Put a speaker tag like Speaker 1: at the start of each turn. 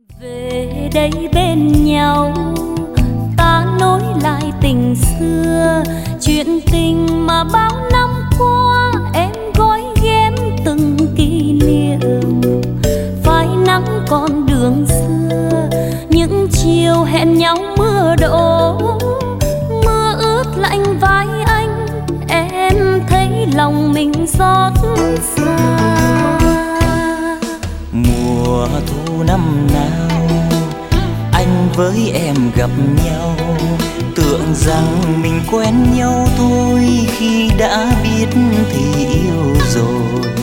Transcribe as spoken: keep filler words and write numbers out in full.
Speaker 1: Về đây bên nhau ta nối lại tình xưa, chuyện tình mà bao năm qua em gói ghém từng kỷ niệm. Phai nắng con đường xưa, những chiều hẹn nhau mưa đổ, mưa ướt lạnh vai anh, em thấy lòng mình xót xa.
Speaker 2: Mùa thu năm nào anh với em gặp nhau, tưởng rằng mình quen nhau thôi, khi đã biết thì yêu rồi.